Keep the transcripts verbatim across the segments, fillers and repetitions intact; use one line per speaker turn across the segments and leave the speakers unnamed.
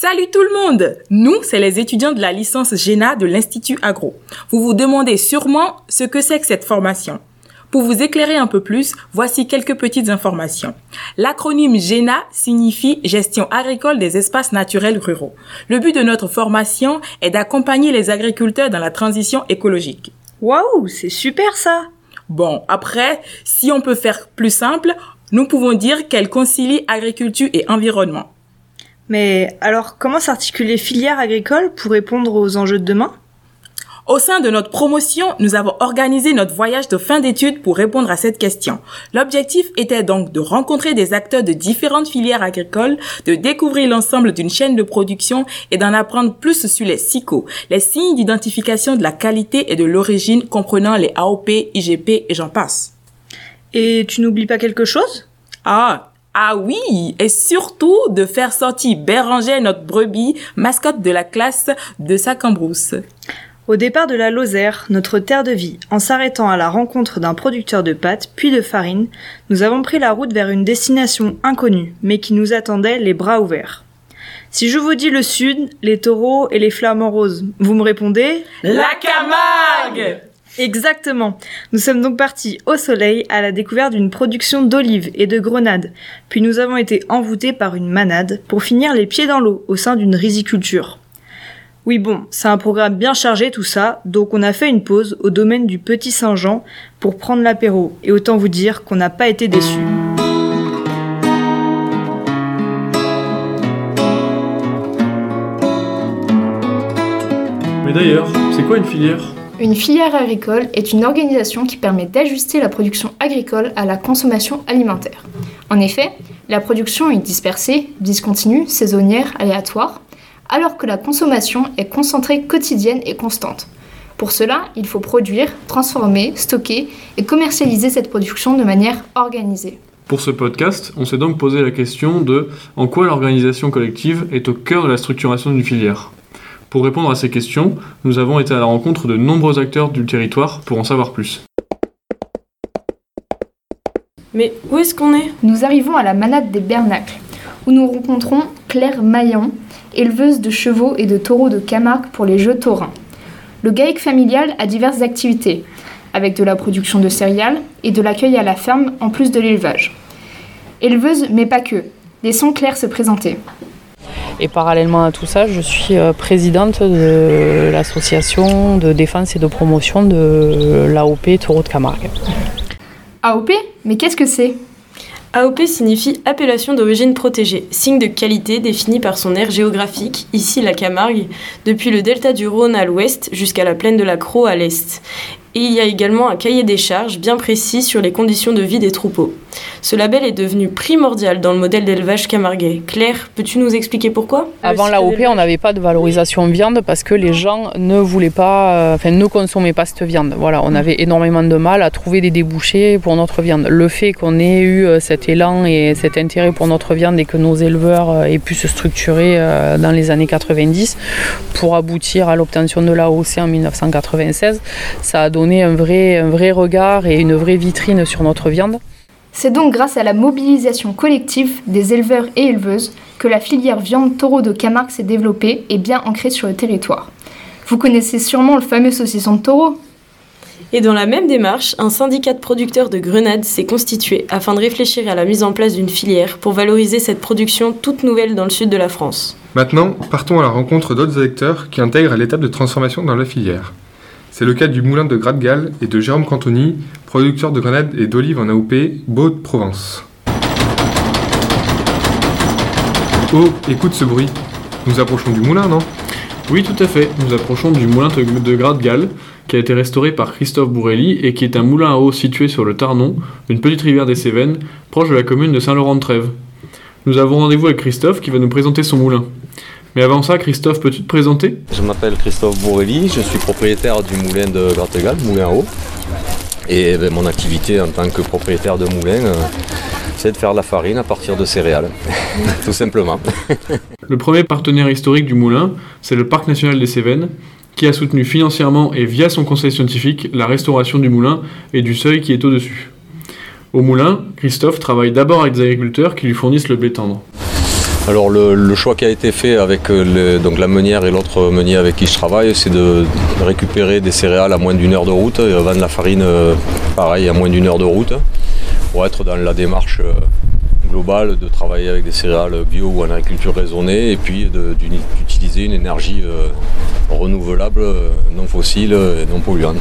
Salut tout le monde! Nous, c'est les étudiants de la licence G E N A de l'Institut Agro. Vous vous demandez sûrement ce que c'est que cette formation. Pour vous éclairer un peu plus, voici quelques petites informations. L'acronyme G E N A signifie Gestion agricole des espaces naturels ruraux. Le but de notre formation est d'accompagner les agriculteurs dans la transition écologique.
Waouh, c'est super ça!
Bon, après, si on peut faire plus simple, nous pouvons dire qu'elle concilie agriculture et environnement.
Mais alors, comment s'articulent les filières agricoles pour répondre aux enjeux de demain ?
Au sein de notre promotion, nous avons organisé notre voyage de fin d'études pour répondre à cette question. L'objectif était donc de rencontrer des acteurs de différentes filières agricoles, de découvrir l'ensemble d'une chaîne de production et d'en apprendre plus sur les S I C O, les signes d'identification de la qualité et de l'origine comprenant les A O P, I G P et j'en passe.
Et tu n'oublies pas quelque chose ?
Ah Ah oui, et surtout de faire sortir Bérangère, notre brebis, mascotte de la classe de Sac-en-Brousse.
Au départ de la Lozère, notre terre de vie, en s'arrêtant à la rencontre d'un producteur de pâtes puis de farine, nous avons pris la route vers une destination inconnue, mais qui nous attendait les bras ouverts. Si je vous dis le sud, les taureaux et les flamants roses, vous me répondez «
La Camargue !»
Exactement. Nous sommes donc partis au soleil à la découverte d'une production d'olives et de grenades. Puis nous avons été envoûtés par une manade pour finir les pieds dans l'eau au sein d'une riziculture. Oui bon, c'est un programme bien chargé tout ça, donc on a fait une pause au domaine du Petit Saint-Jean pour prendre l'apéro. Et autant vous dire qu'on n'a pas été déçus.
Mais d'ailleurs, c'est quoi une filière ?
Une filière agricole est une organisation qui permet d'ajuster la production agricole à la consommation alimentaire. En effet, la production est dispersée, discontinue, saisonnière, aléatoire, alors que la consommation est concentrée, quotidienne et constante. Pour cela, il faut produire, transformer, stocker et commercialiser cette production de manière organisée.
Pour ce podcast, on s'est donc posé la question de en quoi l'organisation collective est au cœur de la structuration d'une filière. Pour répondre à ces questions, nous avons été à la rencontre de nombreux acteurs du territoire pour en savoir plus.
Mais où est-ce qu'on est ?
Nous arrivons à la manade des Bernacles, où nous rencontrons Claire Maillan, éleveuse de chevaux et de taureaux de Camargue pour les Jeux taurins. Le GAEC familial a diverses activités, avec de la production de céréales et de l'accueil à la ferme en plus de l'élevage. Éleveuse, mais pas que. Laissons Claire se présenter.
Et parallèlement à tout ça, je suis présidente de l'association de défense et de promotion de l'A O P Taureaux de Camargue.
A O P ? Mais qu'est-ce que c'est ?
A O P signifie appellation d'origine protégée, signe de qualité défini par son aire géographique, ici la Camargue, depuis le delta du Rhône à l'ouest jusqu'à la plaine de la Crau à l'est. Et il y a également un cahier des charges bien précis sur les conditions de vie des troupeaux. Ce label est devenu primordial dans le modèle d'élevage camarguais. Claire, peux-tu nous expliquer pourquoi ?
Avant l'A O P, on n'avait pas de valorisation viande parce que les gens ne voulaient pas, enfin, ne consommaient pas cette viande. Voilà, on avait énormément de mal à trouver des débouchés pour notre viande. Le fait qu'on ait eu cet élan et cet intérêt pour notre viande et que nos éleveurs aient pu se structurer dans les années quatre-vingt-dix pour aboutir à l'obtention de l'A O C en dix-neuf cent quatre-vingt-seize, ça a donné un vrai, un vrai regard et une vraie vitrine sur notre viande.
C'est donc grâce à la mobilisation collective des éleveurs et éleveuses que la filière viande taureau de Camargue s'est développée et bien ancrée sur le territoire. Vous connaissez sûrement le fameux saucisson de taureau ?
Et dans la même démarche, un syndicat de producteurs de grenades s'est constitué afin de réfléchir à la mise en place d'une filière pour valoriser cette production toute nouvelle dans le sud de la France.
Maintenant, partons à la rencontre d'autres acteurs qui intègrent l'étape de transformation dans la filière. C'est le cas du moulin de Gratte-Galles et de Jérôme Cantoni, producteur de grenades et d'olives en A O P, Beau-de-Provence. Oh, écoute ce bruit. Nous approchons du moulin, non ?
Oui, tout à fait. Nous approchons du moulin de Gratte-Galles, qui a été restauré par Christophe Bourrelli et qui est un moulin à eau situé sur le Tarnon, une petite rivière des Cévennes, proche de la commune de Saint-Laurent-de-Trèves. Nous avons rendez-vous avec Christophe qui va nous présenter son moulin. Mais avant ça, Christophe, peux-tu te présenter ?
Je m'appelle Christophe Bourrelli, je suis propriétaire du moulin de Gratte-Galles, moulin à eau. Et ben, mon activité en tant que propriétaire de moulin, euh, c'est de faire de la farine à partir de céréales, tout simplement.
Le premier partenaire historique du moulin, c'est le Parc national des Cévennes, qui a soutenu financièrement et via son conseil scientifique la restauration du moulin et du seuil qui est au-dessus. Au moulin, Christophe travaille d'abord avec des agriculteurs qui lui fournissent le blé tendre.
Alors le, le choix qui a été fait avec le, donc la meunière et l'autre meunier avec qui je travaille, c'est de, de récupérer des céréales à moins d'une heure de route et vendre la farine pareil à moins d'une heure de route pour être dans la démarche globale de travailler avec des céréales bio ou en agriculture raisonnée et puis de, d'utiliser une énergie euh, renouvelable, non fossile et non polluante.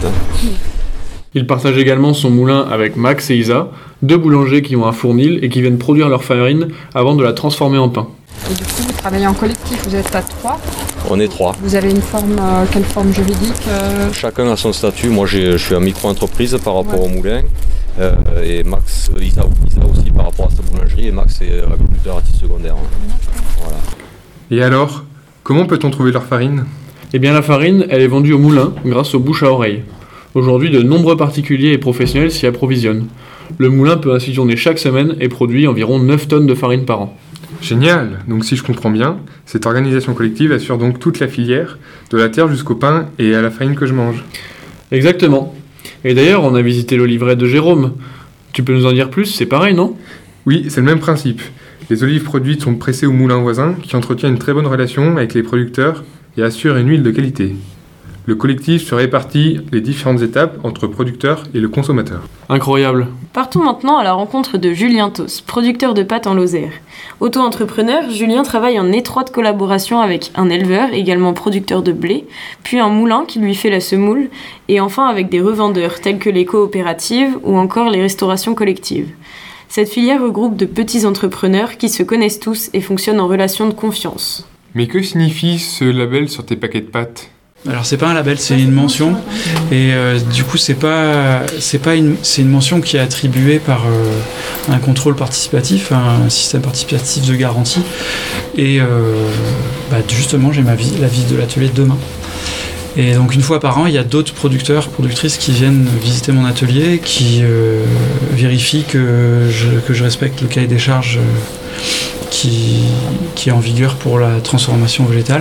Il partage également son moulin avec Max et Isa, deux boulangers qui ont un fournil et qui viennent produire leur farine avant de la transformer en pain.
Et du coup, vous travaillez en collectif, vous êtes à trois.
On est trois.
Vous avez une forme, euh, quelle forme juridique euh...
Chacun a son statut. Moi, j'ai, je suis en micro-entreprise par rapport ouais. au moulin. Euh, et Max, euh, Isa, Isa aussi par rapport à sa boulangerie. Et Max est agriculteur à titre secondaire. Voilà.
Et alors, comment peut-on trouver leur farine ?
Eh bien, la farine, elle est vendue au moulin grâce aux bouches à oreille. Aujourd'hui, de nombreux particuliers et professionnels s'y approvisionnent. Le moulin peut ainsi tourner chaque semaine et produit environ neuf tonnes de farine par an.
Génial! Donc si je comprends bien, cette organisation collective assure donc toute la filière, de la terre jusqu'au pain et à la farine que je mange.
Exactement. Et d'ailleurs, on a visité l'oliveraie de Jérôme. Tu peux nous en dire plus? C'est pareil, non?
Oui, c'est le même principe. Les olives produites sont pressées au moulin voisin qui entretient une très bonne relation avec les producteurs et assure une huile de qualité. Le collectif se répartit les différentes étapes entre producteur et le consommateur.
Incroyable.
Partons maintenant à la rencontre de Julien Tos, producteur de pâtes en Lozère. Auto-entrepreneur, Julien travaille en étroite collaboration avec un éleveur, également producteur de blé, puis un moulin qui lui fait la semoule, et enfin avec des revendeurs tels que les coopératives ou encore les restaurations collectives. Cette filière regroupe de petits entrepreneurs qui se connaissent tous et fonctionnent en relation de confiance.
Mais que signifie ce label sur tes paquets de pâtes ?
Alors c'est pas un label, c'est une mention et euh, du coup c'est pas c'est pas une c'est une mention qui est attribuée par euh, un contrôle participatif, un système participatif de garantie et euh, bah, justement j'ai ma vie, la visite de l'atelier de demain. Et donc une fois par an, il y a d'autres producteurs, productrices qui viennent visiter mon atelier, qui euh, vérifient que je, que je respecte le cahier des charges euh, qui, qui est en vigueur pour la transformation végétale.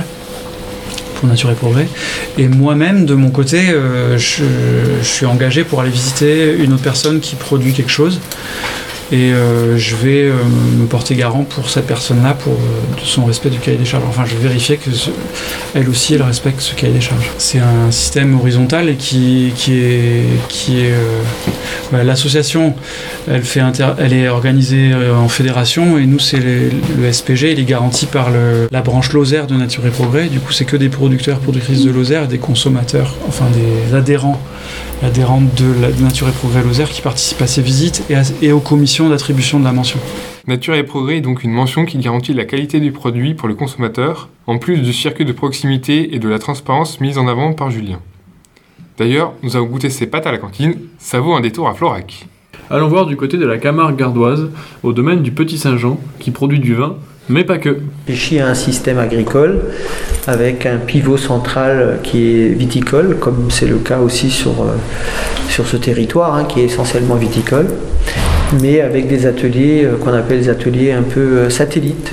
Nature et Progrès. Et moi-même, de mon côté, euh, je, je suis engagé pour aller visiter une autre personne qui produit quelque chose. Et euh, je vais euh, me porter garant pour cette personne-là, pour euh, son respect du cahier des charges. Enfin, je vais vérifier qu'elle aussi, elle respecte ce cahier des charges. C'est un système horizontal et qui, qui est... Qui est euh, bah, l'association, elle, fait inter- elle est organisée euh, en fédération et nous, c'est les, le S P G, il est garanti par le, la branche Lozère de Nature et Progrès. Du coup, c'est que des producteurs, productrices de Lozère, des consommateurs, enfin des adhérents adhérentes de, la, de Nature et Progrès Lozère qui participent à ces visites et, à, et aux commissions d'attribution de la mention.
Nature et Progrès est donc une mention qui garantit la qualité du produit pour le consommateur, en plus du circuit de proximité et de la transparence mise en avant par Julien. D'ailleurs, nous avons goûté ces pâtes à la cantine, ça vaut un détour à Florac.
Allons voir du côté de la Camargue gardoise, au domaine du Petit Saint-Jean, qui produit du vin, mais pas que.
Réfléchit à un système agricole avec un pivot central qui est viticole, comme c'est le cas aussi sur, euh, sur ce territoire, hein, qui est essentiellement viticole, mais avec des ateliers euh, qu'on appelle des ateliers un peu euh, satellites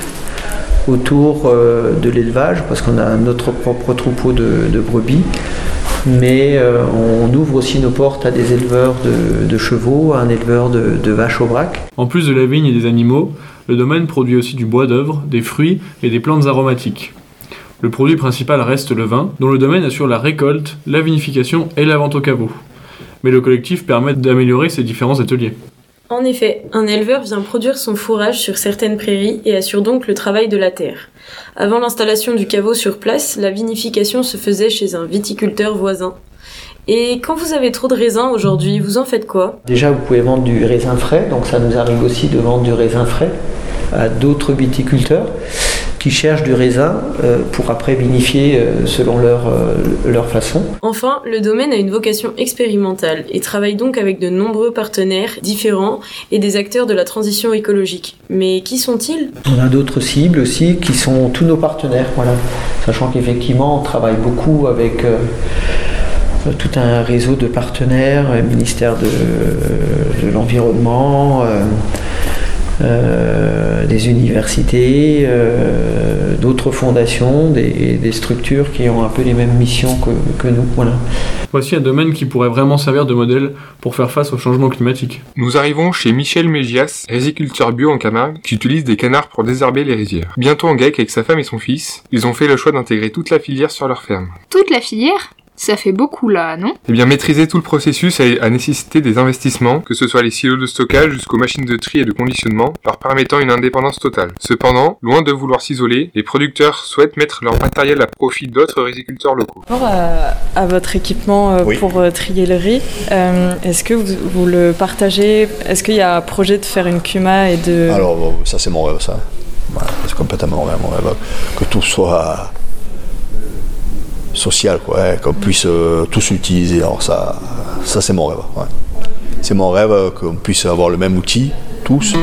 autour euh, de l'élevage, parce qu'on a notre propre troupeau de, de brebis, mais euh, on ouvre aussi nos portes à des éleveurs de, de chevaux, à un éleveur de, de vaches au brac.
En plus de la vigne et des animaux, le domaine produit aussi du bois d'œuvre, des fruits et des plantes aromatiques. Le produit principal reste le vin, dont le domaine assure la récolte, la vinification et la vente au caveau. Mais le collectif permet d'améliorer ces différents ateliers.
En effet, un éleveur vient produire son fourrage sur certaines prairies et assure donc le travail de la terre. Avant l'installation du caveau sur place, la vinification se faisait chez un viticulteur voisin. Et quand vous avez trop de raisins aujourd'hui, vous en faites quoi ?
Déjà, vous pouvez vendre du raisin frais, donc ça nous arrive aussi de vendre du raisin frais à d'autres viticulteurs qui cherchent du raisin euh, pour après vinifier euh, selon leur, euh, leur façon.
Enfin, le domaine a une vocation expérimentale et travaille donc avec de nombreux partenaires différents et des acteurs de la transition écologique. Mais qui sont-ils ?
On a d'autres cibles aussi qui sont tous nos partenaires, voilà. Sachant qu'effectivement on travaille beaucoup avec euh, tout un réseau de partenaires, euh, ministère de, de l'Environnement, euh, euh, des universités, euh, d'autres fondations, des, des structures qui ont un peu les mêmes missions que, que nous. Voilà.
Voici un domaine qui pourrait vraiment servir de modèle pour faire face au changement climatique.
Nous arrivons chez Michel Mégias, riziculteur bio en Camargue, qui utilise des canards pour désherber les rizières. Bientôt en GEC avec sa femme et son fils, ils ont fait le choix d'intégrer toute la filière sur leur ferme.
Toute la filière ? Ça fait beaucoup là, non ?
Eh bien, maîtriser tout le processus a, a nécessité des investissements, que ce soit les silos de stockage jusqu'aux machines de tri et de conditionnement, leur permettant une indépendance totale. Cependant, loin de vouloir s'isoler, les producteurs souhaitent mettre leur matériel à profit d'autres riziculteurs locaux.
Par rapport à, à votre équipement euh, oui. pour euh, trier le riz, euh, est-ce que vous, vous le partagez ? Est-ce qu'il y a un projet de faire une cuma et de...
Alors, ça c'est mon rêve, ça. Voilà, c'est complètement mon rêve, mon rêve. Que tout soit... social, quoi, hein, qu'on puisse euh, tous l'utiliser. Alors ça, ça c'est mon rêve. Ouais. C'est mon rêve euh, qu'on puisse avoir le même outil, tous.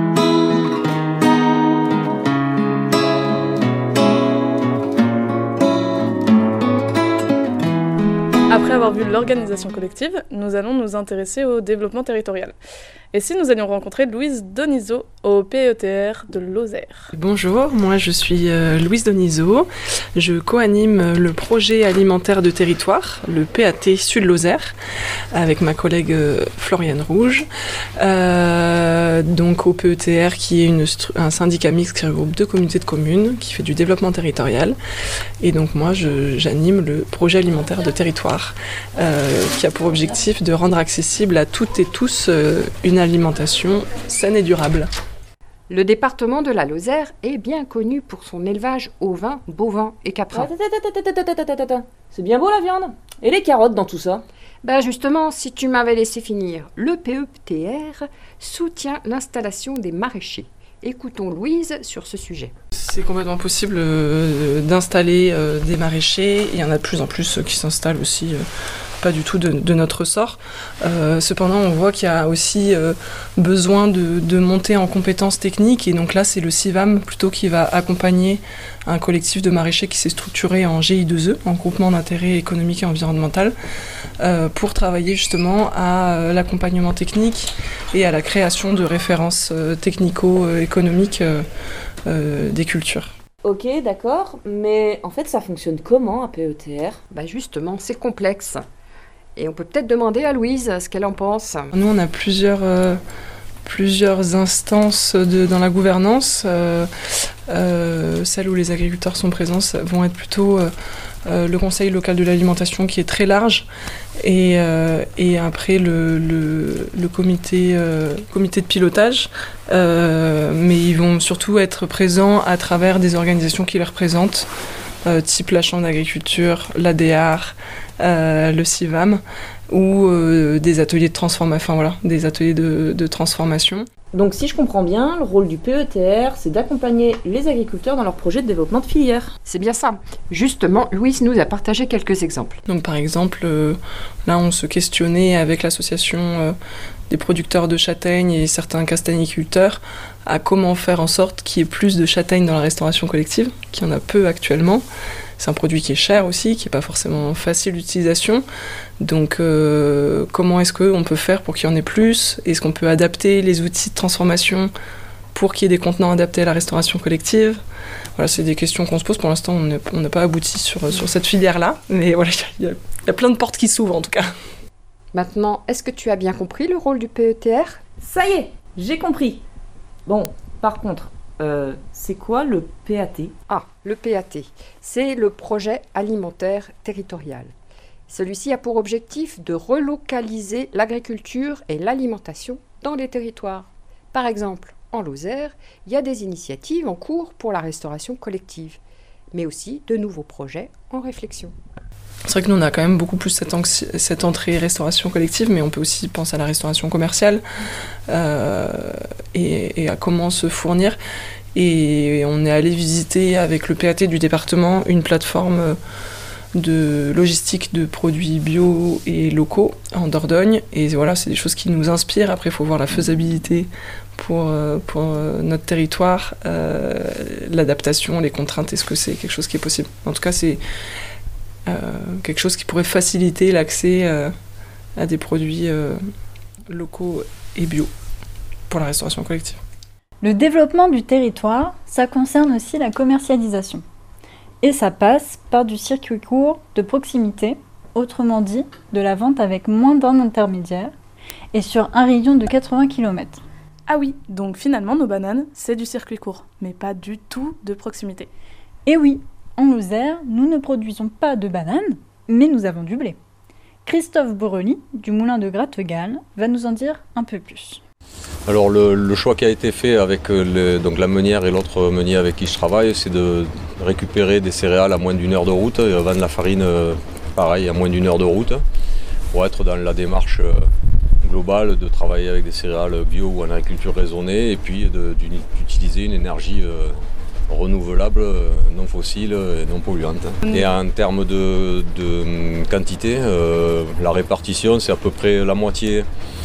Après avoir vu l'organisation collective, nous allons nous intéresser au développement territorial. Et si nous allions rencontrer Louise Donizeau au P E T R de Lozère.
Bonjour, moi je suis euh, Louise Donizeau. Je co-anime le projet alimentaire de territoire, le P A T Sud-Lozère, avec ma collègue euh, Floriane Rouge. Euh, donc au P E T R qui est une stru- un syndicat mixte qui regroupe deux communautés de communes, qui fait du développement territorial. Et donc moi je, j'anime le projet alimentaire de territoire, euh, qui a pour objectif de rendre accessible à toutes et tous euh, une alimentation saine et durable.
Le département de la Lozère est bien connu pour son élevage ovin, bovin et caprin.
C'est bien beau la viande. Et les carottes dans tout ça ?
Ben justement, si tu m'avais laissé finir, le P E T R soutient l'installation des maraîchers. Écoutons Louise sur ce sujet.
C'est complètement possible euh, d'installer euh, des maraîchers. Il y en a de plus en plus euh, qui s'installent aussi, euh, pas du tout de, de notre ressort. Euh, cependant, on voit qu'il y a aussi euh, besoin de, de monter en compétences techniques. Et donc là, c'est le C I V A M plutôt qui va accompagner un collectif de maraîchers qui s'est structuré en G I deux E, en groupement d'intérêt économique et environnemental, euh, pour travailler justement à euh, l'accompagnement technique et à la création de références euh, technico-économiques euh, euh, des cultures.
Ok, d'accord, mais en fait ça fonctionne comment un P E T R ?
Bah justement, c'est complexe. Et on peut peut-être demander à Louise ce qu'elle en pense.
Nous, on a plusieurs... Euh, plusieurs instances de, dans la gouvernance. Euh, euh, celles où les agriculteurs sont présents vont être plutôt euh, euh, le conseil local de l'alimentation qui est très large et, euh, et après le, le, le comité, euh, comité de pilotage. Euh, mais ils vont surtout être présents à travers des organisations qui les représentent, euh, type la Chambre d'agriculture, l'A D A R, euh, le C I V A M, ou euh, des ateliers de transformation, enfin voilà, des ateliers de, de transformation.
Donc si je comprends bien, le rôle du P E T R, c'est d'accompagner les agriculteurs dans leur projet de développement de filière.
C'est bien ça. Justement, Louise nous a partagé quelques exemples.
Donc par exemple, euh, là on se questionnait avec l'association euh, des producteurs de châtaignes et certains castagniculteurs à comment faire en sorte qu'il y ait plus de châtaignes dans la restauration collective, qu'il y en a peu actuellement. C'est un produit qui est cher aussi, qui n'est pas forcément facile d'utilisation. Donc euh, comment est-ce qu'on peut faire pour qu'il y en ait plus ? Est-ce qu'on peut adapter les outils de transformation pour qu'il y ait des contenants adaptés à la restauration collective ? Voilà, c'est des questions qu'on se pose. Pour l'instant, on n'a pas abouti sur, sur cette filière-là. Mais voilà, il y, y a plein de portes qui s'ouvrent en tout cas.
Maintenant, est-ce que tu as bien compris le rôle du P E T R ?
Ça y est, j'ai compris. Bon, par contre... Euh, c'est quoi le P A T ?
Ah, le P A T, c'est le projet alimentaire territorial. Celui-ci a pour objectif de relocaliser l'agriculture et l'alimentation dans les territoires. Par exemple, en Lozère, il y a des initiatives en cours pour la restauration collective, mais aussi de nouveaux projets en réflexion.
C'est vrai que nous, on a quand même beaucoup plus cette, anxi- cette entrée restauration collective, mais on peut aussi penser à la restauration commerciale euh, et, et à comment se fournir. Et on est allé visiter avec le P A T du département une plateforme de logistique de produits bio et locaux en Dordogne. Et voilà, c'est des choses qui nous inspirent. Après, il faut voir la faisabilité pour, pour notre territoire, euh, l'adaptation, les contraintes. Est-ce que c'est quelque chose qui est possible ? En tout cas, c'est... Euh, quelque chose qui pourrait faciliter l'accès euh, à des produits euh, locaux et bio pour la restauration collective.
Le développement du territoire, ça concerne aussi la commercialisation. Et ça passe par du circuit court de proximité, autrement dit, de la vente avec moins d'un intermédiaire, et sur un rayon de quatre-vingts kilomètres.
Ah oui, donc finalement nos bananes, c'est du circuit court, mais pas du tout de proximité.
Et oui, en Lozère, nous ne produisons pas de bananes, mais nous avons du blé. Christophe Borrelli, du moulin de Grattegal, va nous en dire un peu plus.
Alors le, le choix qui a été fait avec le, donc la meunière et l'autre meunier avec qui je travaille, c'est de récupérer des céréales à moins d'une heure de route et vendre la farine pareil à moins d'une heure de route pour être dans la démarche globale de travailler avec des céréales bio ou en agriculture raisonnée et puis de, d'utiliser une énergie renouvelable, non fossile et non polluante. Et en termes de, de quantité, euh, la répartition c'est à peu près la moitié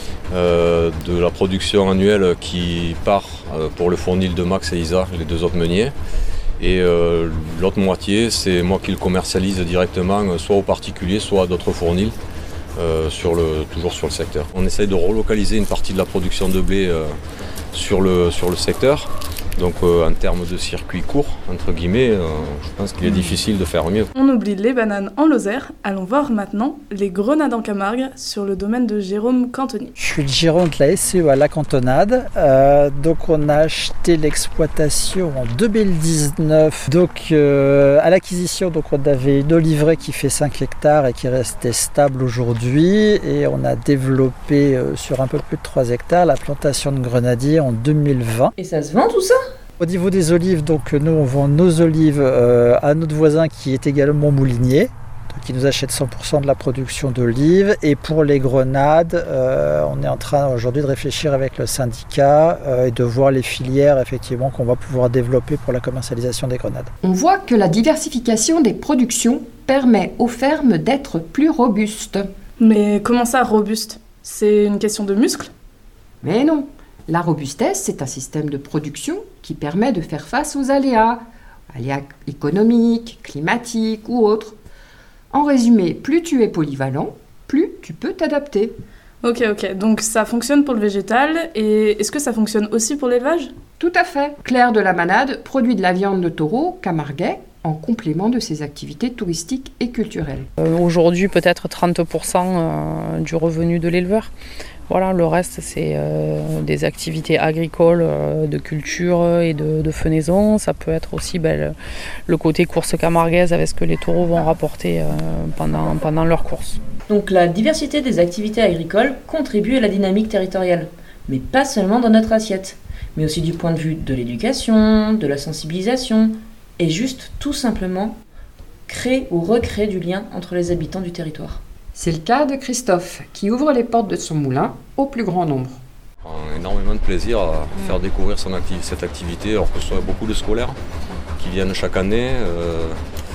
Euh, de la production annuelle qui part euh, pour le fournil de Max et Isa, les deux autres meuniers. Et euh, l'autre moitié, c'est moi qui le commercialise directement, soit aux particuliers, soit à d'autres fournils, euh, sur le, toujours sur le secteur. On essaye de relocaliser une partie de la production de blé euh, sur, le, sur le secteur. Donc euh, en termes de circuit court, entre guillemets, euh, je pense qu'il est difficile de faire mieux.
On oublie les bananes en Lozère, allons voir maintenant les grenades en Camargue sur le domaine de Jérôme Cantoni.
Je suis le gérant de la S C E à La Cantonade, euh, donc on a acheté l'exploitation en deux mille dix-neuf, donc euh, à l'acquisition donc on avait une oliveraie qui fait cinq hectares et qui restait stable aujourd'hui et on a développé euh, sur un peu plus de trois hectares la plantation de grenadiers en deux mille vingt.
Et ça se vend tout ça ?
Au niveau des olives, donc nous on vend nos olives euh, à notre voisin qui est également moulinier, qui nous achète cent pour cent de la production d'olives. Et pour les grenades, euh, on est en train aujourd'hui de réfléchir avec le syndicat euh, et de voir les filières effectivement qu'on va pouvoir développer pour la commercialisation des grenades.
On voit que la diversification des productions permet aux fermes d'être plus robustes.
Mais comment ça, robuste ? C'est une question de muscles ?
Mais non. La robustesse, c'est un système de production qui permet de faire face aux aléas, aléas économiques, climatiques ou autres. En résumé, plus tu es polyvalent, plus tu peux t'adapter.
Ok, ok, donc ça fonctionne pour le végétal, et est-ce que ça fonctionne aussi pour l'élevage ?
Tout à fait. Claire de la Manade produit de la viande de taureau camarguais en complément de ses activités touristiques et culturelles.
Euh, aujourd'hui, peut-être trente pour cent euh, du revenu de l'éleveur. Voilà, le reste, c'est euh, des activités agricoles, euh, de culture et de, de fenaison. Ça peut être aussi ben, le, le côté course camarguaise avec ce que les taureaux vont rapporter euh, pendant, pendant leur course.
Donc la diversité des activités agricoles contribue à la dynamique territoriale, mais pas seulement dans notre assiette, mais aussi du point de vue de l'éducation, de la sensibilisation, et juste tout simplement créer ou recréer du lien entre les habitants du territoire.
C'est le cas de Christophe, qui ouvre les portes de son moulin au plus grand nombre.
On a énormément de plaisir à faire découvrir son acti- cette activité, alors que ce soit beaucoup de scolaires qui viennent chaque année, euh,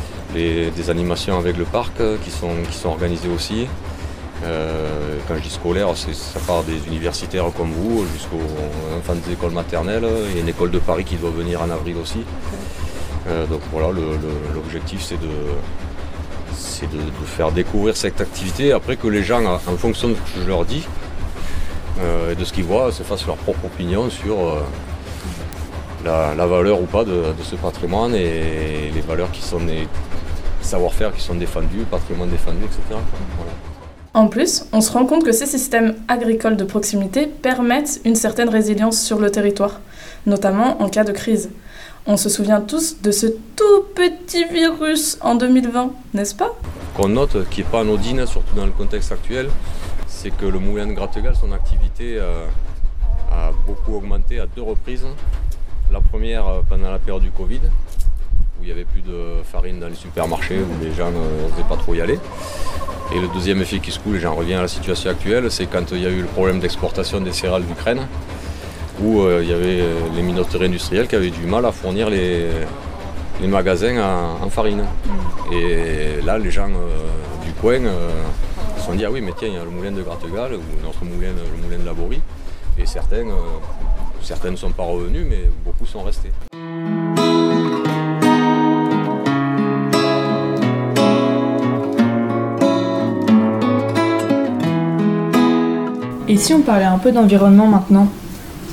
les, des animations avec le parc euh, qui, sont, qui sont organisées aussi. Euh, quand je dis scolaire, c'est, ça part des universitaires comme vous jusqu'aux enfants des écoles maternelles. Il y a une école de Paris qui doit venir en avril aussi. Euh, donc voilà, le, le, l'objectif c'est de... c'est de, de faire découvrir cette activité, après que les gens, en fonction de ce que je leur dis euh, et de ce qu'ils voient, se fassent leur propre opinion sur euh, la, la valeur ou pas de, de ce patrimoine et les valeurs qui sont des savoir-faire qui sont défendus, le patrimoine défendu, et cetera. Voilà.
En plus, on se rend compte que ces systèmes agricoles de proximité permettent une certaine résilience sur le territoire, notamment en cas de crise. On se souvient tous de ce tout petit virus en deux mille vingt, n'est-ce pas ?
Qu'on note, qui n'est pas anodine, surtout dans le contexte actuel, c'est que le moulin de Grattegal, son activité euh, a beaucoup augmenté à deux reprises. La première euh, pendant la période du Covid, où il n'y avait plus de farine dans les supermarchés, où les gens n'osaient pas trop y aller. Et le deuxième effet qui se coule, et j'en reviens à la situation actuelle, c'est quand il y a eu le problème d'exportation des céréales d'Ukraine, où euh, il y avait les minoteries industrielles qui avaient du mal à fournir les, les magasins en, en farine. Mmh. Et là, les gens euh, du coin euh, se sont dit « Ah oui, mais tiens, il y a le moulin de Grattegal, ou notre moulin, le moulin de la Borie. » Et certains, euh, certains ne sont pas revenus, mais beaucoup sont restés.
Et si on parlait un peu d'environnement maintenant ?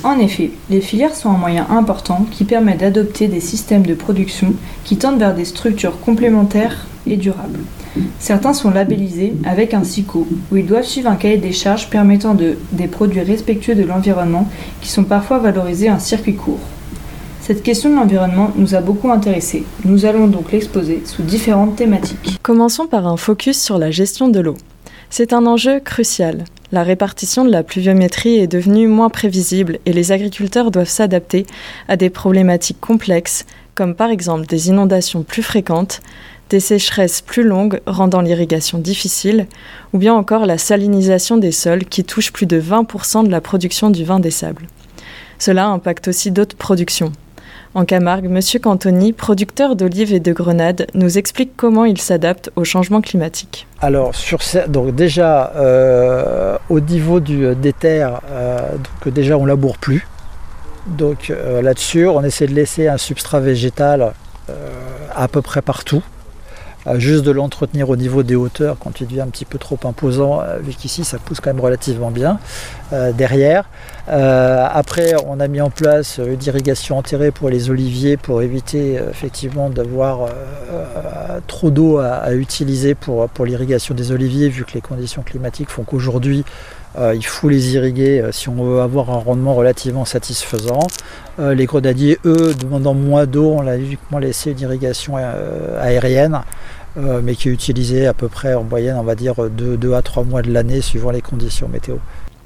En effet, les filières sont un moyen important qui permet d'adopter des systèmes de production qui tendent vers des structures complémentaires et durables. Certains sont labellisés avec un SICO, où ils doivent suivre un cahier des charges permettant de, des produits respectueux de l'environnement qui sont parfois valorisés en circuit court. Cette question de l'environnement nous a beaucoup intéressés. Nous allons donc l'exposer sous différentes thématiques.
Commençons par un focus sur la gestion de l'eau. C'est un enjeu crucial. La répartition de la pluviométrie est devenue moins prévisible et les agriculteurs doivent s'adapter à des problématiques complexes, comme par exemple des inondations plus fréquentes, des sécheresses plus longues rendant l'irrigation difficile, ou bien encore la salinisation des sols qui touche plus de vingt pour cent de la production du vin des sables. Cela impacte aussi d'autres productions. En Camargue, M. Cantoni, producteur d'olives et de grenades, nous explique comment il s'adapte au changement climatique.
Alors, sur ce, donc déjà, euh, au niveau du, des terres, euh, donc déjà on ne laboure plus. Donc euh, là-dessus, on essaie de laisser un substrat végétal euh, à peu près partout. Euh, juste de l'entretenir au niveau des hauteurs quand il devient un petit peu trop imposant, euh, vu qu'ici ça pousse quand même relativement bien euh, derrière. Euh, après, on a mis en place une irrigation enterrée pour les oliviers pour éviter euh, effectivement d'avoir euh, euh, trop d'eau à, à utiliser pour, pour l'irrigation des oliviers, vu que les conditions climatiques font qu'aujourd'hui euh, il faut les irriguer euh, si on veut avoir un rendement relativement satisfaisant. Euh, les grenadiers, eux, demandant moins d'eau, on a uniquement laissé une irrigation euh, aérienne. Euh, mais qui est utilisé à peu près en moyenne, on va dire, deux à trois mois de l'année, suivant les conditions météo.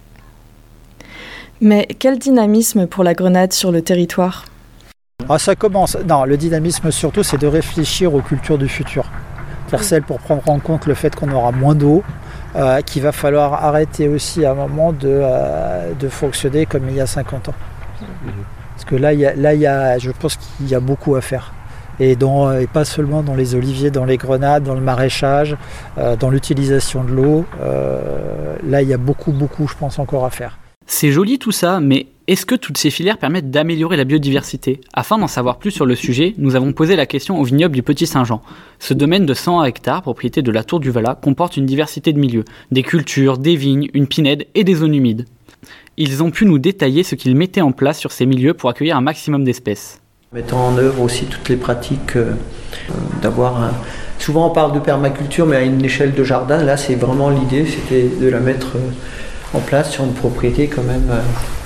Mais quel dynamisme pour la grenade sur le territoire ?
Ah, ça commence. Non, le dynamisme surtout, c'est de réfléchir aux cultures du futur. C'est-à-dire celle pour prendre en compte le fait qu'on aura moins d'eau, euh, qu'il va falloir arrêter aussi à un moment de, euh, de fonctionner comme il y a cinquante ans. Parce que là, il y a, là il y a, je pense qu'il y a beaucoup à faire. Et, dans, et pas seulement dans les oliviers, dans les grenades, dans le maraîchage, euh, dans l'utilisation de l'eau. Euh, là, il y a beaucoup, beaucoup, je pense, encore à faire.
C'est joli tout ça, mais est-ce que toutes ces filières permettent d'améliorer la biodiversité ? Afin d'en savoir plus sur le sujet, nous avons posé la question au vignoble du Petit Saint-Jean. Ce domaine de cent hectares, propriété de la Tour du Valat, comporte une diversité de milieux, des cultures, des vignes, une pinède et des zones humides. Ils ont pu nous détailler ce qu'ils mettaient en place sur ces milieux pour accueillir un maximum d'espèces.
Mettant en œuvre aussi toutes les pratiques euh, d'avoir un... Souvent on parle de permaculture, mais à une échelle de jardin, là c'est vraiment l'idée, c'était de la mettre euh, en place sur une propriété quand même euh,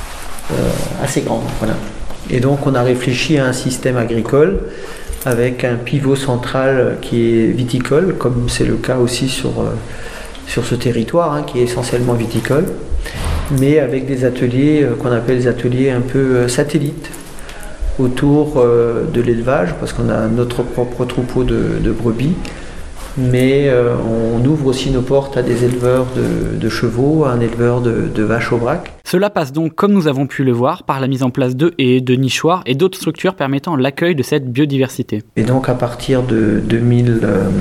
euh, assez grande. Voilà. Et donc on a réfléchi à un système agricole avec un pivot central qui est viticole, comme c'est le cas aussi sur, euh, sur ce territoire, hein, qui est essentiellement viticole, mais avec des ateliers euh, qu'on appelle des ateliers un peu euh, satellites, autour euh, de l'élevage, parce qu'on a notre propre troupeau de, de brebis, mais euh, on ouvre aussi nos portes à des éleveurs de, de chevaux, à un éleveur de, de vaches au braque.
Cela passe donc, comme nous avons pu le voir, par la mise en place de haies, de nichoirs et d'autres structures permettant l'accueil de cette biodiversité.
Et donc à partir de deux mille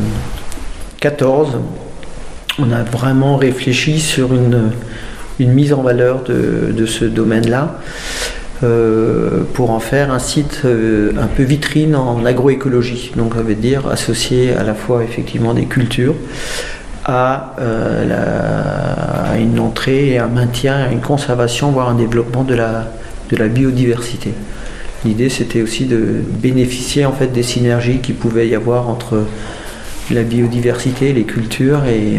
quatorze, on a vraiment réfléchi sur une, une mise en valeur de, de ce domaine-là, Euh, pour en faire un site euh, un peu vitrine en agroécologie. Donc ça veut dire associer à la fois effectivement des cultures à, euh, la, à une entrée et un maintien, à une conservation, voire un développement de la, de la biodiversité. L'idée c'était aussi de bénéficier en fait des synergies qu'il pouvait y avoir entre la biodiversité, les cultures et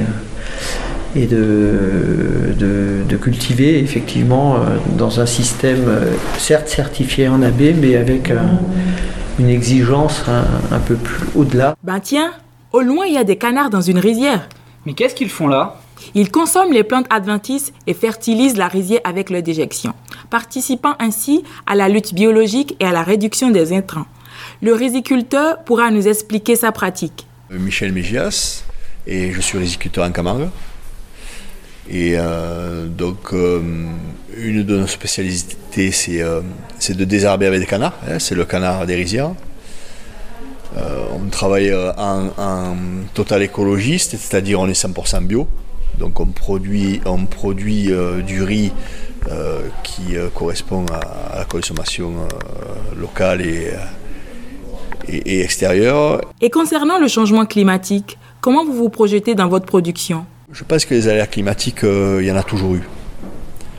et de, de, de cultiver effectivement euh, dans un système euh, certes certifié en A B, mais avec euh, une exigence un, un peu plus au-delà.
Ben tiens, au loin il y a des canards dans une rizière.
Mais qu'est-ce qu'ils font là ?
Ils consomment les plantes adventices et fertilisent la rizière avec leur déjection, participant ainsi à la lutte biologique et à la réduction des intrants. Le riziculteur pourra nous expliquer sa pratique.
Michel Mégias, et je suis riziculteur en Camargue. Et euh, donc, euh, une de nos spécialités, c'est, euh, c'est de désherber avec des canards. Hein, c'est le canard des rizières. Euh, on travaille en, en total écologiste, c'est-à-dire on est cent pour cent bio. Donc on produit, on produit euh, du riz euh, qui euh, correspond à, à la consommation euh, locale et, et, et extérieure.
Et concernant le changement climatique, comment vous vous projetez dans votre production ?
Je pense que les aléas climatiques, il euh, y en a toujours eu.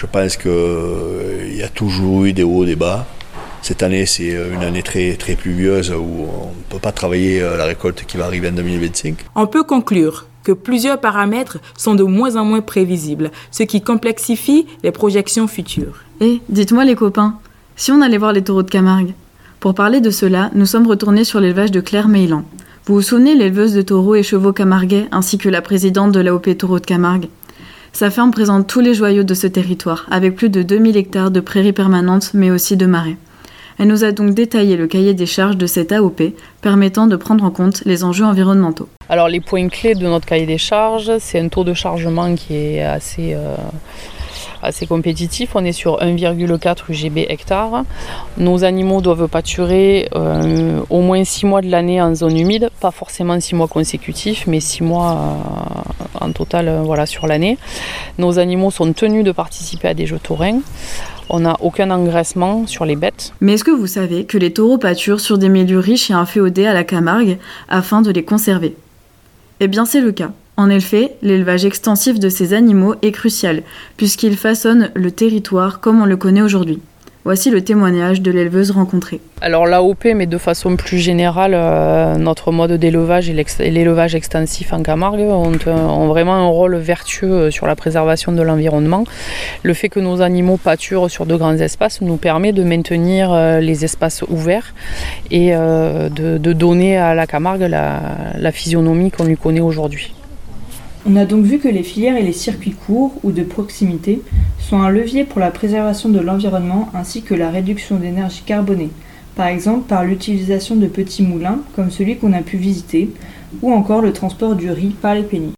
Je pense qu'il euh, y a toujours eu des hauts, des bas. Cette année, c'est une année très, très pluvieuse où on ne peut pas travailler la récolte qui va arriver en deux mille vingt-cinq.
On peut conclure que plusieurs paramètres sont de moins en moins prévisibles, ce qui complexifie les projections futures.
Eh, dites-moi les copains, si on allait voir les taureaux de Camargue? Pour parler de cela, nous sommes retournés sur l'élevage de Claire Meylan. Vous vous souvenez, l'éleveuse de taureaux et chevaux camarguais, ainsi que la présidente de l'A O P Taureaux de Camargue? Sa ferme présente tous les joyaux de ce territoire, avec plus de deux mille hectares de prairies permanentes, mais aussi de marais. Elle nous a donc détaillé le cahier des charges de cette A O P, permettant de prendre en compte les enjeux environnementaux.
Alors les points clés de notre cahier des charges, c'est un taux de chargement qui est assez, euh, assez compétitif. On est sur un virgule quatre U G B hectare. Nos animaux doivent pâturer euh, au moins six mois de l'année en zone humide, pas forcément six mois consécutifs, mais six mois euh, en total euh, voilà, sur l'année. Nos animaux sont tenus de participer à des jeux taurins. On n'a aucun engraissement sur les bêtes.
Mais est-ce que vous savez que les taureaux pâturent sur des milieux riches et inféodés à la Camargue afin de les conserver? Eh bien c'est le cas. En effet, l'élevage extensif de ces animaux est crucial, puisqu'il façonne le territoire comme on le connaît aujourd'hui. Voici le témoignage de l'éleveuse rencontrée.
Alors l'A O P, mais de façon plus générale, euh, notre mode d'élevage et, et l'élevage extensif en Camargue ont, ont vraiment un rôle vertueux sur la préservation de l'environnement. Le fait que nos animaux pâturent sur de grands espaces nous permet de maintenir euh, les espaces ouverts et euh, de, de donner à la Camargue la, la physionomie qu'on lui connaît aujourd'hui.
On a donc vu que les filières et les circuits courts ou de proximité sont un levier pour la préservation de l'environnement ainsi que la réduction d'énergie carbonée, par exemple par l'utilisation de petits moulins comme celui qu'on a pu visiter, ou encore le transport du riz par les pénies.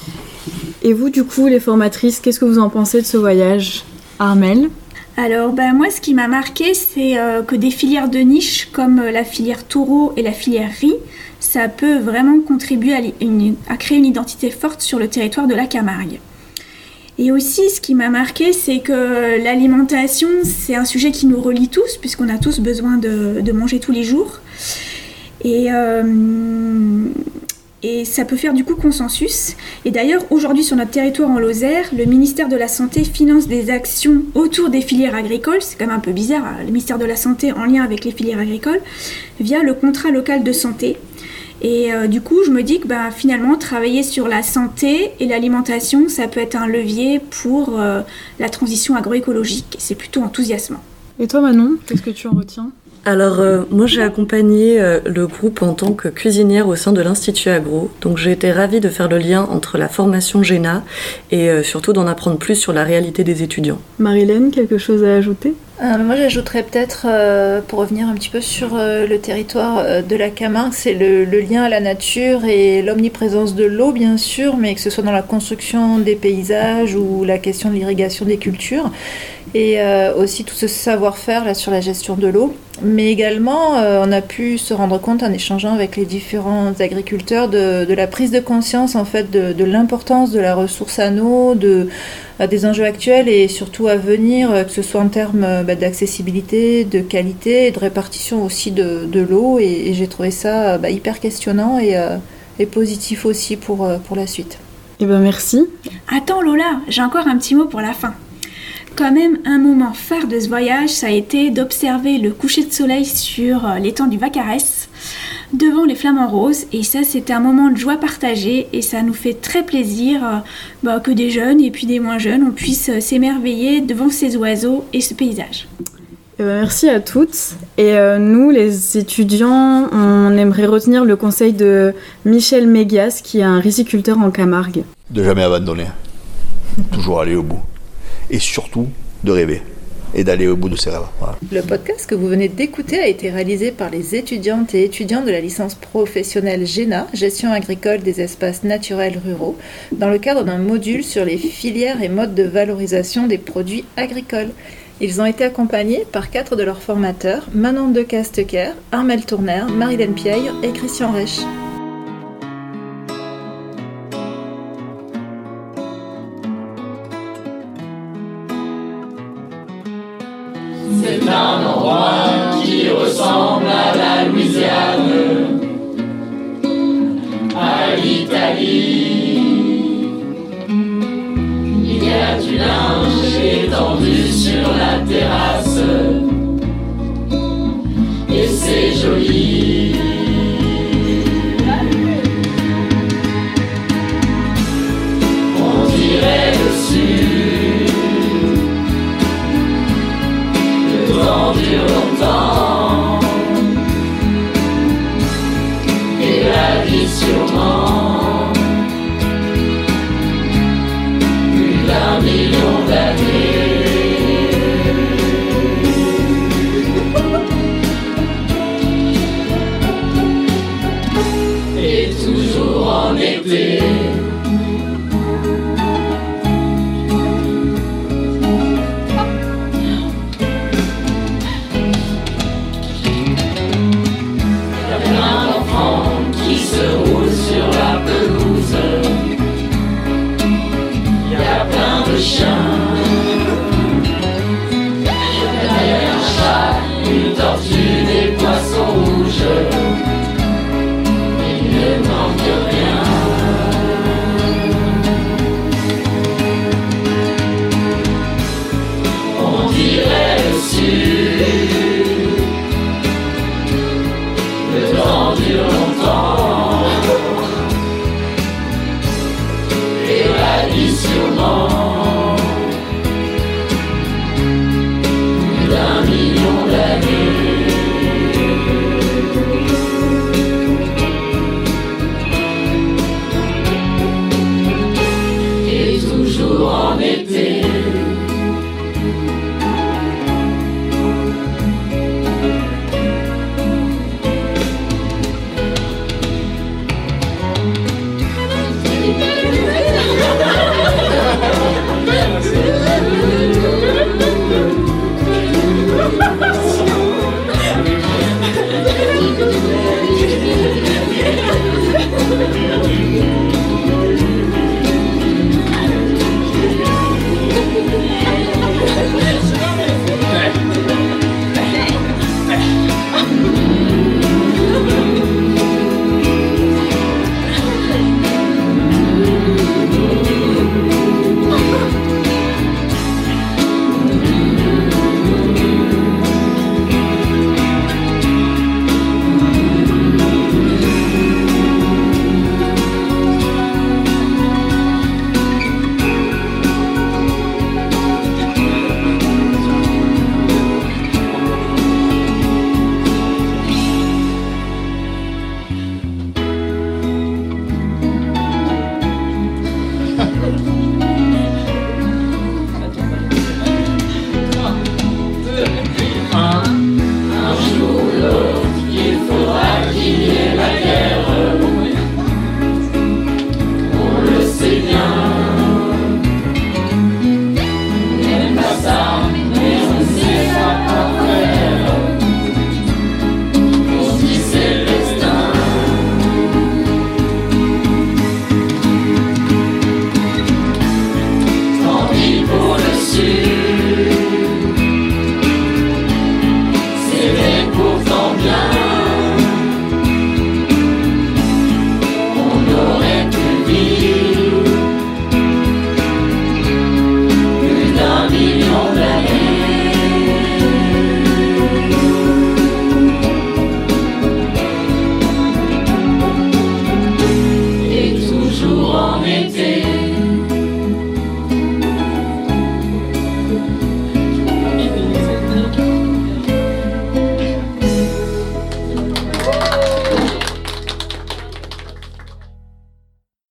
Et vous du coup les formatrices, qu'est-ce que vous en pensez de ce voyage? Armelle?
Alors bah, moi ce qui m'a marqué c'est euh, que des filières de niche comme euh, la filière taureau et la filière riz, ça peut vraiment contribuer à, une, à créer une identité forte sur le territoire de la Camargue. Et aussi, ce qui m'a marqué, c'est que l'alimentation, c'est un sujet qui nous relie tous, puisqu'on a tous besoin de, de manger tous les jours. Et, euh, et ça peut faire du coup consensus. Et d'ailleurs, aujourd'hui, sur notre territoire en Lozère, le ministère de la Santé finance des actions autour des filières agricoles. C'est quand même un peu bizarre, le ministère de la Santé en lien avec les filières agricoles, via le contrat local de santé. Et euh, du coup, je me dis que bah, finalement, travailler sur la santé et l'alimentation, ça peut être un levier pour euh, la transition agroécologique. C'est plutôt enthousiasmant.
Et toi, Manon, qu'est-ce que tu en retiens?
Alors, euh, moi, j'ai accompagné euh, le groupe en tant que cuisinière au sein de l'Institut Agro. Donc, j'ai été ravie de faire le lien entre la formation Géna et euh, surtout d'en apprendre plus sur la réalité des étudiants.
Marilène, quelque chose à ajouter?
Euh, moi, j'ajouterais peut-être, euh, pour revenir un petit peu sur euh, le territoire euh, de la Camargue, c'est le, le lien à la nature et l'omniprésence de l'eau, bien sûr, mais que ce soit dans la construction des paysages ou la question de l'irrigation des cultures, et euh, aussi tout ce savoir-faire là, sur la gestion de l'eau. Mais également, euh, on a pu se rendre compte en échangeant avec les différents agriculteurs de, de la prise de conscience en fait, de, de l'importance de la ressource en eau, de, euh, des enjeux actuels et surtout à venir, euh, que ce soit en termes euh, bah, d'accessibilité, de qualité et de répartition aussi de, de l'eau. Et, et j'ai trouvé ça bah, hyper questionnant et, euh, et positif aussi pour, euh, pour la suite.
Eh ben merci.
Attends Lola, j'ai encore un petit mot pour la fin. Quand même, un moment phare de ce voyage, ça a été d'observer le coucher de soleil sur l'étang du Vacarès, devant les flamants roses. Et ça, c'était un moment de joie partagée et ça nous fait très plaisir bah, que des jeunes et puis des moins jeunes, on puisse s'émerveiller devant ces oiseaux et ce paysage.
Eh ben, merci à toutes. Et euh, nous, les étudiants, on aimerait retenir le conseil de Michel Mégias, qui est un riziculteur en Camargue.
De jamais abandonner, toujours aller au bout. Et surtout de rêver et d'aller au bout de ses rêves. Voilà.
Le podcast que vous venez d'écouter a été réalisé par les étudiantes et étudiants de la licence professionnelle Géna, gestion agricole des espaces naturels ruraux, dans le cadre d'un module sur les filières et modes de valorisation des produits agricoles. Ils ont été accompagnés par quatre de leurs formateurs, Manon de Castecker, Armelle Tourner, Marilène Piègre et Christian Reich.
C'est un endroit qui ressemble à la Louisiane, à l'Italie. Il y a du linge et dans vie. On dirait le sud, le temps dure longtemps, et la vie sûrement plus d'un million d'années. Et toujours en été,